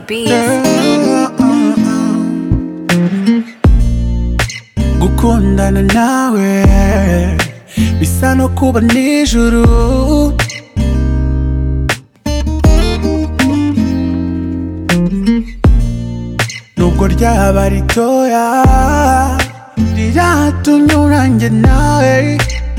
beats. Gukundana nawe bisa no kuba nijuru. Nubwo ryaba ritoya riratunyura njye nawe.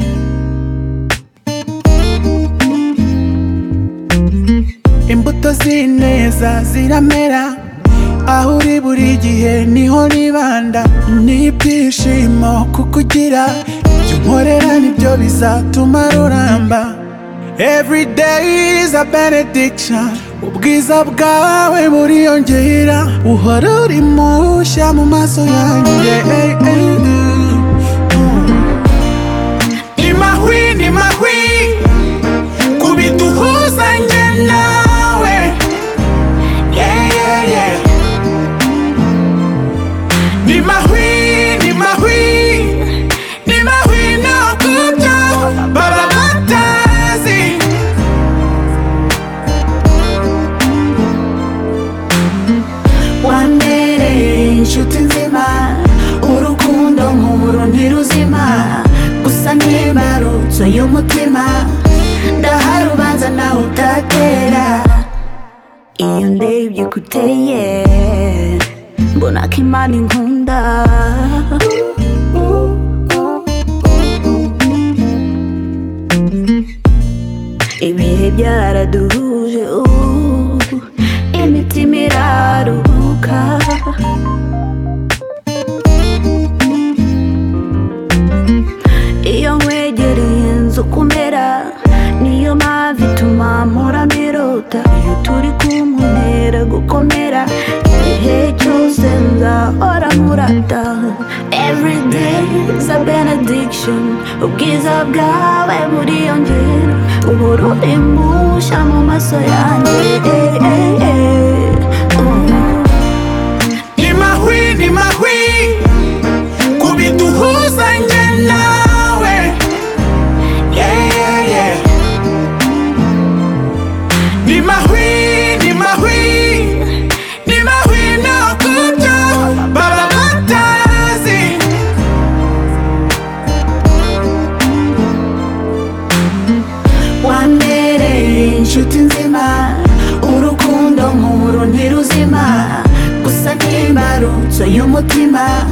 Imbuto z'ineza ziramera aho uri buri gihe niho nibanda. N'ibyishimo kukugira, ibyo unkorera nibyo bizatuma ruramba. Every day is a benediction. Ubwiza bwawe buriyongera, uhora uri mushya mu maso yanjye. Ni mahwi, ni mahwi kubiduhuza njye nawe. Yeah, yeah, yeah. Ni mahwi, ni mahwi, ni mahwi no kubyo baba batazi. Wambereye inshuti nzima, urukundo nk'uru ntiruzima. Gusa n'imbarutso y'umutima, ndahari ubanza nawe utatera. Iyo ndebye uko uteye mbona ko Imana inkunda. Ibihe byaraduhuje, imitima iraruhuka. Iyo nkwegereye nzi uko umera, niyo mpamvu ituma mpora mbirota. Iyo turi kumwe untera gukomera, igihe cyose nzahora nkurata. Every day is a benediction. Ubwiza bwawe buriyongera, uhora uri mushya mu maso yanjye. Ni mahwi, ni mahwi kubiduhuza njye nawe. Yeah, yeah, yeah. Ni mahwi, ni mahwi, ni mahwi no kubyo baba batazi. Wambereye inshuti nzima, urukundo nk'uru ntiruzima. Gusa n'imbarutso y'umutima,